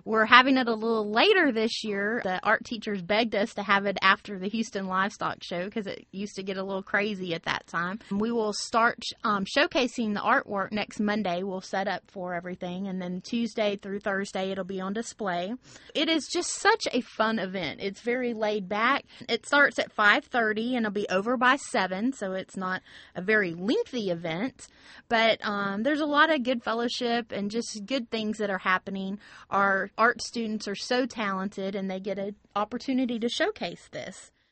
We're having it a little later this year. The art teachers begged us to have it after the Houston Livestock Show because it used to get a little crazy at that time. We will start showcasing the artwork next Monday. We'll set up for everything, and then Tuesday through Thursday it'll be on display. It is just such a fun event. It's very laid back. It starts at 5:30 and it'll be over by 7, so it's not a very lengthy event. But there's a lot of good fellowship and just good things that are happening. Our art students are so talented, and they get an opportunity to showcase this.